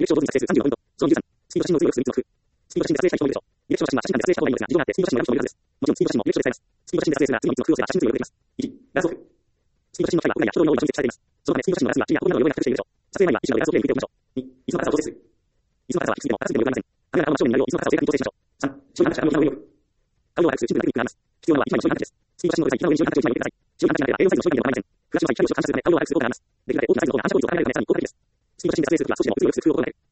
ションボブに撮影する35ポイント。ゾーン13。スピード写真の強力する3つの工夫。スピード写真で撮影した人もいるでしょう。ディレクションは写真館で撮影した方がいいのですが、事情があってスピード写真のライブションもいるはずです。もちろんスピード写真もディレクションで使えます。スピード写真で撮影するなら次の3つの工夫をすれば写真強力できます。1、画像オフ。スピード写真の際は屋外や人通りの多い場所に設置されています。そのためスピード写真の画質が地やホームなどの容量が低くしているでしょう。撮影前は一種の画像で見ておきましょう。2、椅子の高さを調整する。椅子の高さはいくつでも高すぎてもよくありません。カメラが青真正面になるよう椅子の高さを正確に調整しましょう。3、商品発射の上の上を買うのを早くするシンプルなテクニックがあります。必要なのは一枚の商品発注です。スピード写真のデザイン、上に商品発注を一枚置いてください。商品発注になれば A4 サイズの商品でも構いません。フラッシュの際、光を反射するため買うのを早くすることがあります。できるだけ大きなサイズの方が反射効率を高められるようになるためにこういうことです。スピード写真で撮影するときは少しでも物を良くする工夫を行える。